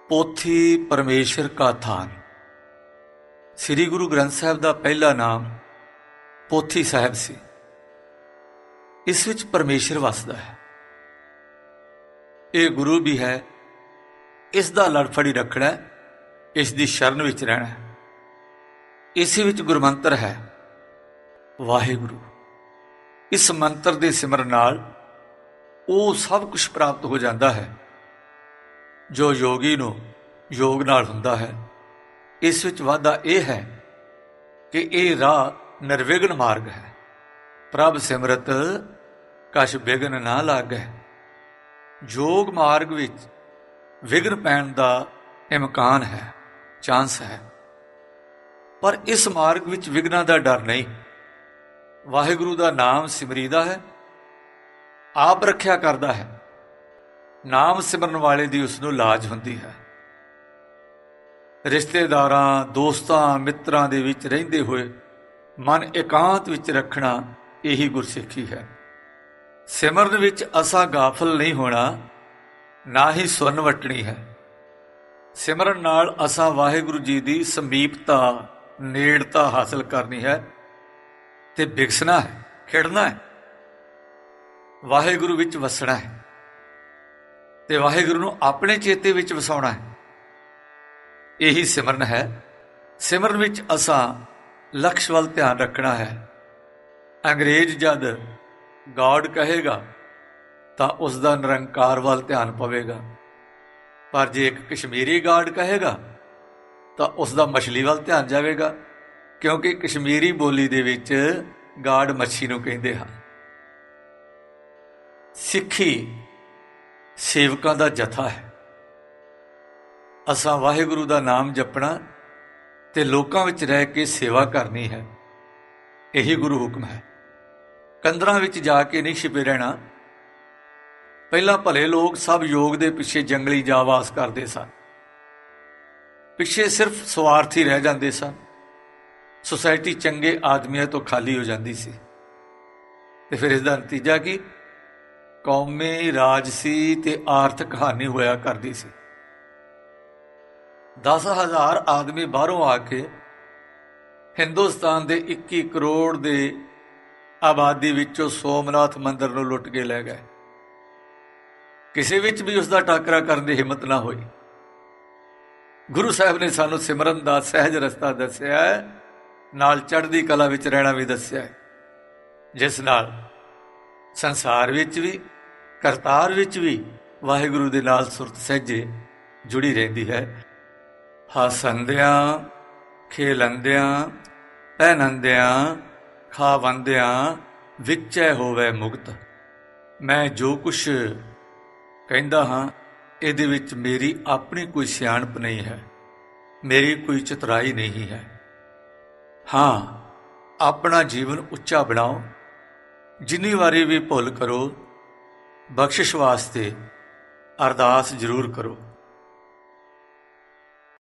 ਪੋਥੀ ਪਰਮੇਸ਼ਰ ਕਾ ਥਾਨ। ਸ੍ਰੀ ਗੁਰੂ ਗ੍ਰੰਥ ਸਾਹਿਬ ਦਾ ਪਹਿਲਾ ਨਾਮ ਪੋਥੀ ਸਾਹਿਬ ਸੀ। ਇਸ ਵਿੱਚ ਪਰਮੇਸ਼ਰ ਵਸਦਾ ਹੈ। ਇਹ ਗੁਰੂ ਵੀ ਹੈ। ਇਸ ਦਾ ਲੜ ਫੜੀ ਰੱਖਣਾ, ਇਸ ਦੀ ਸ਼ਰਨ ਵਿੱਚ ਰਹਿਣਾ। ਇਸੇ ਵਿੱਚ ਗੁਰਮੰਤਰ ਹੈ ਵਾਹਿਗੁਰੂ। ਇਸ ਮੰਤਰ ਦੇ ਸਿਮਰਨ ਨਾਲ ਉਹ ਸਭ ਕੁਝ ਪ੍ਰਾਪਤ ਹੋ ਜਾਂਦਾ ਹੈ ਜੋ ਯੋਗੀ ਨੂੰ ਯੋਗ ਨਾਲ ਹੁੰਦਾ ਹੈ। ਇਸ ਵਿੱਚ ਵਾਧਾ ਇਹ ਹੈ ਕਿ ਇਹ ਰਾਹ ਨਿਰਵਿਘਨ ਮਾਰਗ ਹੈ। ਪ੍ਰਭ ਸਿਮਰਤ ਕਛ ਵਿਘਨ ਨਾ ਲਾਗੈ। ਯੋਗ ਮਾਰਗ ਵਿੱਚ ਵਿਘਨ ਪੈਣ ਦਾ ਇਮਕਾਨ ਹੈ, ਚਾਂਸ ਹੈ, ਪਰ ਇਸ ਮਾਰਗ ਵਿੱਚ ਵਿਘਨਾਂ ਦਾ ਡਰ ਨਹੀਂ। ਵਾਹਿਗੁਰੂ ਦਾ ਨਾਮ ਸਿਮਰੀਦਾ ਹੈ, ਆਪ ਰੱਖਿਆ ਕਰਦਾ ਹੈ। ਨਾਮ ਸਿਮਰਨ ਵਾਲੇ ਦੀ ਉਸ ਨੂੰ ਲਾਜ ਹੁੰਦੀ ਹੈ। ਰਿਸ਼ਤੇਦਾਰਾਂ, ਦੋਸਤਾਂ, ਮਿੱਤਰਾਂ ਦੇ ਵਿੱਚ ਰਹਿੰਦੇ ਹੋਏ ਮਨ ਇਕਾਂਤ ਵਿੱਚ ਰੱਖਣਾ, ਇਹੀ ਗੁਰਸਿੱਖੀ ਹੈ। ਸਿਮਰਨ ਵਿੱਚ ਅਸਾਂ ਗਾਫਲ ਨਹੀਂ ਹੋਣਾ, ਨਾ ਹੀ ਸੁਰਨ ਵਟਣੀ ਹੈ। ਸਿਮਰਨ ਨਾਲ ਅਸਾਂ ਵਾਹਿਗੁਰੂ ਜੀ ਦੀ ਸਮੀਪਤਾ, ਨੇੜਤਾ ਹਾਸਲ ਕਰਨੀ ਹੈ ਤੇ ਵਿਕਸਣਾ ਹੈ, ਖਿੜਨਾ ਹੈ, ਵਾਹਿਗੁਰੂ ਵਿੱਚ ਵਸਣਾ ਹੈ ਤੇ ਵਾਹਿਗੁਰੂ ਨੂੰ ਆਪਣੇ ਚੇਤੇ ਵਿੱਚ ਵਸਾਉਣਾ ਹੈ। ਇਹੀ ਸਿਮਰਨ ਹੈ। ਸਿਮਰਨ ਵਿੱਚ ਅਸਾਂ ਲਕਸ਼ ਵੱਲ ਧਿਆਨ ਰੱਖਣਾ ਹੈ। ਅੰਗਰੇਜ਼ ਜਦ ਗਾਡ ਕਹੇਗਾ ਤਾਂ ਉਸ ਦਾ ਨਿਰੰਕਾਰ ਵੱਲ ਧਿਆਨ ਪਵੇਗਾ, ਪਰ ਜੇ ਇੱਕ ਕਸ਼ਮੀਰੀ ਗਾਡ ਕਹੇਗਾ ਤਾਂ ਉਸ ਦਾ ਮਛਲੀ ਵੱਲ ਧਿਆਨ ਜਾਵੇਗਾ, ਕਿਉਂਕਿ ਕਸ਼ਮੀਰੀ ਬੋਲੀ ਦੇ ਵਿੱਚ ਗਾਡ ਮੱਛੀ ਨੂੰ ਕਹਿੰਦੇ ਹਨ। ਸਿੱਖੀ ਸੇਵਕਾਂ ਦਾ ਜਥਾ ਹੈ। ਅਸਾਂ ਵਾਹਿਗੁਰੂ ਦਾ ਨਾਮ ਜਪਣਾ ਤੇ ਲੋਕਾਂ ਵਿੱਚ ਰਹਿ ਕੇ ਸੇਵਾ ਕਰਨੀ ਹੈ। ਇਹੀ ਗੁਰੂ ਹੁਕਮ ਹੈ। ਕੰਦਰਾਂ ਵਿੱਚ ਜਾ ਕੇ ਨਹੀਂ ਛਿਪੇ ਰਹਿਣਾ। ਪਹਿਲਾਂ ਭਲੇ ਲੋਕ ਸਭ ਯੋਗ ਦੇ ਪਿੱਛੇ ਜੰਗਲੀ ਜਾ ਵਾਸ ਕਰਦੇ ਸਨ। ਪਿੱਛੇ ਸਿਰਫ ਸਵਾਰਥੀ ਰਹਿ ਜਾਂਦੇ ਸਨ। ਸੁਸਾਇਟੀ ਚੰਗੇ ਆਦਮੀਆਂ ਤੋਂ ਖਾਲੀ ਹੋ ਜਾਂਦੀ ਸੀ ਤੇ ਫਿਰ ਇਸ ਦਾ ਨਤੀਜਾ ਕੀ? ਕੌਮੀ, ਰਾਜਸੀ ਤੇ ਆਰਥਿਕ ਹਾਨੀ ਹੋਇਆ ਕਰਦੀ ਸੀ। 10,000 ਆਦਮੀ ਬਾਹਰੋਂ ਆ ਕੇ ਹਿੰਦੁਸਤਾਨ ਦੇ 21 ਕਰੋੜ ਦੇ ਆਬਾਦੀ ਵਿੱਚੋਂ ਸੋਮਨਾਥ ਮੰਦਰ ਨੂੰ ਲੁੱਟ ਕੇ ਲੈ ਗਏ। ਕਿਸੇ ਵਿੱਚ ਵੀ ਉਸ ਦਾ ਟਾਕਰਾ ਕਰਨ ਦੀ ਹਿੰਮਤ ਨਾ ਹੋਈ। ਗੁਰੂ ਸਾਹਿਬ ਨੇ ਸਾਨੂੰ ਸਿਮਰਨ ਦਾ ਸਹਿਜ ਰਸਤਾ ਦੱਸਿਆ ਹੈ, ਨਾਲ ਚੜ੍ਹਦੀ ਕਲਾ ਵਿੱਚ ਰਹਿਣਾ ਵੀ ਦੱਸਿਆ ਹੈ, ਜਿਸ ਨਾਲ ਸੰਸਾਰ ਵਿੱਚ ਵੀ, ਕਰਤਾਰ ਵਿੱਚ ਵੀ ਵਾਹਿਗੁਰੂ ਦੇ ਨਾਲ ਸੁਰਤ ਸਹਿਜੇ ਜੁੜੀ ਰਹਿੰਦੀ ਹੈ। ਹਸੰਦਿਆਂ, ਖੇਲੰਦਿਆਂ, ਪਹਿਨੰਦਿਆਂ, ਖਾਵੰਦਿਆਂ ਵਿੱਚੈ ਹੋਵੇ ਮੁਕਤ। ਮੈਂ ਜੋ ਕੁਛ ਕਹਿੰਦਾ ਹਾਂ, ਇਹਦੇ ਵਿੱਚ ਮੇਰੀ ਆਪਣੀ ਕੋਈ ਸਿਆਣਪ ਨਹੀਂ ਹੈ, ਮੇਰੀ ਕੋਈ ਚਤੁਰਾਈ ਨਹੀਂ ਹੈ। ਹਾਂ, ਆਪਣਾ ਜੀਵਨ ਉੱਚਾ ਬਣਾਓ। ਜਿੰਨੀ ਵਾਰੀ ਵੀ ਭੁੱਲ ਕਰੋ, ਬਖਸ਼ਿਸ਼ ਵਾਸਤੇ ਅਰਦਾਸ ਜ਼ਰੂਰ ਕਰੋ।